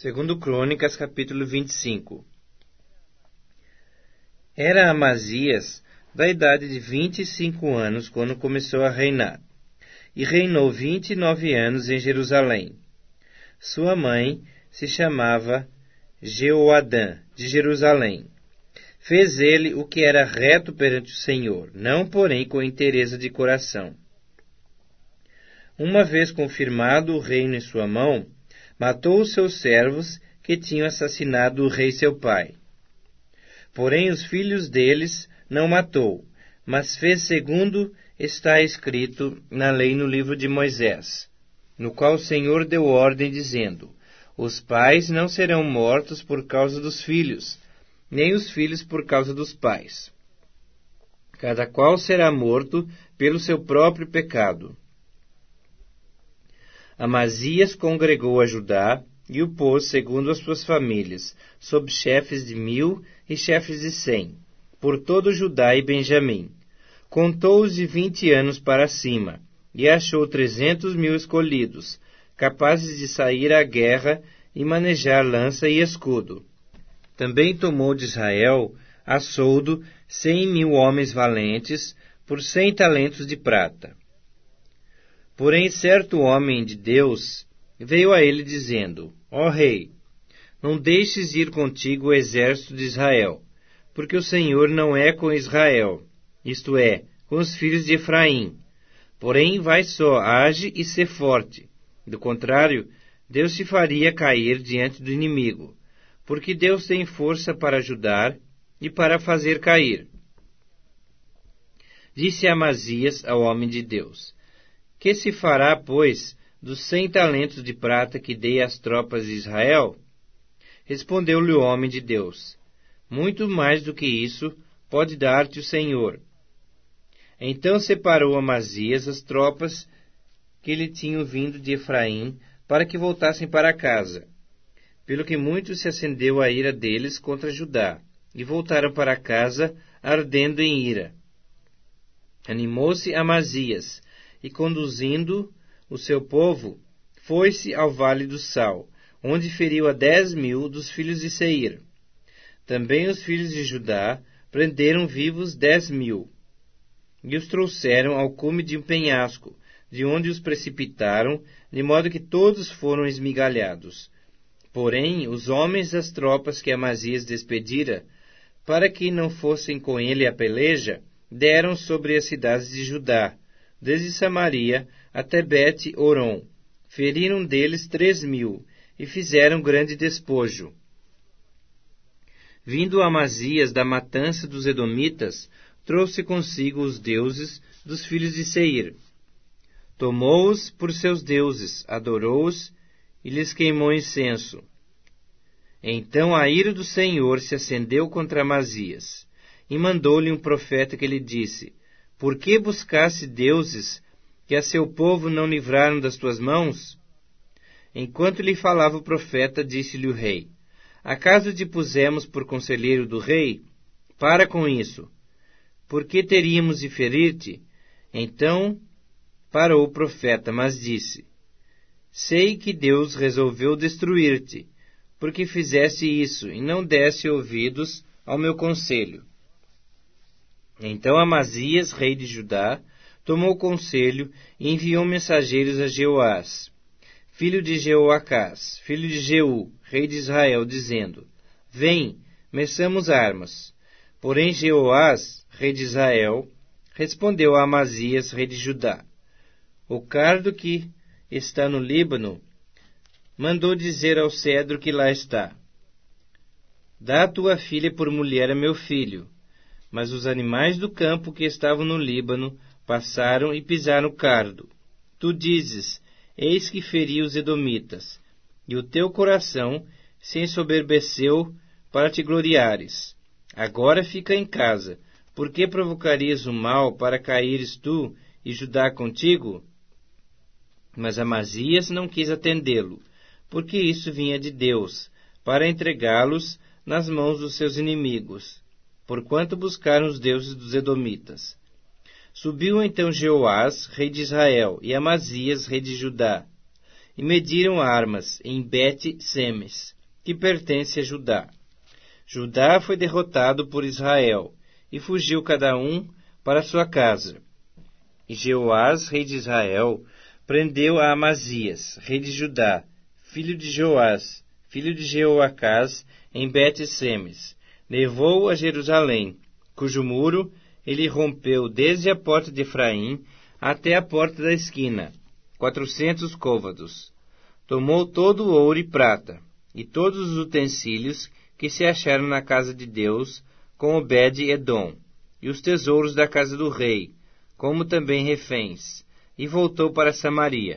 Segundo Crônicas, capítulo 25. Era Amazias da idade de 25 anos quando começou a reinar, e reinou 29 anos em Jerusalém. Sua mãe se chamava Jeoadã, de Jerusalém. Fez ele o que era reto perante o Senhor, não porém com interesse de coração. Uma vez confirmado o reino em sua mão, matou os seus servos que tinham assassinado o rei seu pai. Porém os filhos deles não matou, mas fez segundo está escrito na lei no livro de Moisés, no qual o Senhor deu ordem dizendo: os pais não serão mortos por causa dos filhos, nem os filhos por causa dos pais. Cada qual será morto pelo seu próprio pecado. Amazias congregou a Judá e o pôs segundo as suas famílias, sob chefes de 1000 e chefes de 100, por todo Judá e Benjamim. Contou-os de 20 anos para cima, e achou 300.000 escolhidos, capazes de sair à guerra e manejar lança e escudo. Também tomou de Israel a soldo 100.000 homens valentes, por 100 talentos de prata. Porém, certo homem de Deus veio a ele dizendo: ó rei, não deixes ir contigo o exército de Israel, porque o Senhor não é com Israel, isto é, com os filhos de Efraim. Porém, vai só, age e sê forte. Do contrário, Deus te faria cair diante do inimigo, porque Deus tem força para ajudar e para fazer cair. Disse Amazias ao homem de Deus: que se fará, pois, dos 100 talentos de prata que dei às tropas de Israel? Respondeu-lhe o homem de Deus: muito mais do que isso pode dar-te o Senhor. Então separou Amazias as tropas que lhe tinham vindo de Efraim, para que voltassem para casa. Pelo que muito se acendeu a ira deles contra Judá, e voltaram para casa, ardendo em ira. Animou-se Amazias, e conduzindo o seu povo, foi-se ao vale do Sal, onde feriu a 10.000 dos filhos de Seir. Também os filhos de Judá prenderam vivos 10.000, e os trouxeram ao cume de um penhasco, de onde os precipitaram, de modo que todos foram esmigalhados. Porém, os homens das tropas que Amazias despedira, para que não fossem com ele à peleja, deram sobre as cidades de Judá, desde Samaria até Bet-Horon. Feriram deles 3.000, e fizeram grande despojo. Vindo Amazias da matança dos edomitas, trouxe consigo os deuses dos filhos de Seir. Tomou-os por seus deuses, adorou-os e lhes queimou incenso. Então a ira do Senhor se acendeu contra Amazias, e mandou-lhe um profeta que lhe disse: por que buscaste deuses que a seu povo não livraram das tuas mãos? Enquanto lhe falava o profeta, disse-lhe o rei: acaso te pusemos por conselheiro do rei? Para com isso. Por que teríamos de ferir-te? Então parou o profeta, mas disse: sei que Deus resolveu destruir-te, porque fizeste isso e não deste ouvidos ao meu conselho. Então Amazias, rei de Judá, tomou conselho e enviou mensageiros a Jeoás, filho de Jeoacás, filho de Jeú, rei de Israel, dizendo: vem, meçamos armas. Porém Jeoás, rei de Israel, respondeu a Amazias, rei de Judá: o cardo que está no Líbano mandou dizer ao cedro que lá está: dá tua filha por mulher a meu filho. Mas os animais do campo que estavam no Líbano passaram e pisaram o cardo. Tu dizes: eis que feri os edomitas, e o teu coração se ensoberbeceu para te gloriares. Agora fica em casa, porque provocarias o mal para caíres tu e Judá contigo? Mas Amazias não quis atendê-lo, porque isso vinha de Deus, para entregá-los nas mãos dos seus inimigos, porquanto buscaram os deuses dos edomitas. Subiu então Jeoás, rei de Israel, e Amazias, rei de Judá, e mediram armas em Bet-Semes, que pertence a Judá. Judá foi derrotado por Israel, e fugiu cada um para sua casa. E Jeoás, rei de Israel, prendeu a Amazias, rei de Judá, filho de Joás, filho de Jeoacás, em Bet-Semes. Levou-o a Jerusalém, cujo muro ele rompeu desde a porta de Efraim até a porta da esquina, 400 côvados. Tomou todo o ouro e prata, e todos os utensílios que se acharam na casa de Deus, com Obed-Edom, e os tesouros da casa do rei, como também reféns, e voltou para Samaria.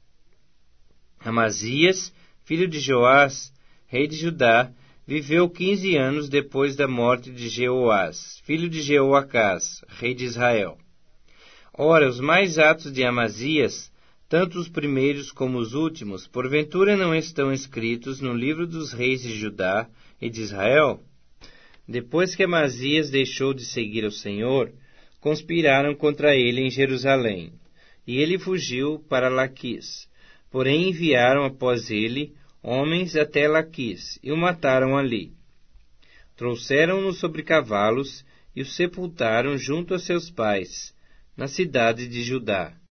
Amazias, filho de Joás, rei de Judá, viveu 15 anos depois da morte de Jeoás, filho de Jeoacás, rei de Israel. Ora, os mais atos de Amazias, tanto os primeiros como os últimos, porventura não estão escritos no livro dos reis de Judá e de Israel? Depois que Amazias deixou de seguir ao Senhor, conspiraram contra ele em Jerusalém, e ele fugiu para Laquis. Porém enviaram após ele homens até Laquis, e o mataram ali. Trouxeram-no sobre cavalos, e o sepultaram junto a seus pais, na cidade de Judá.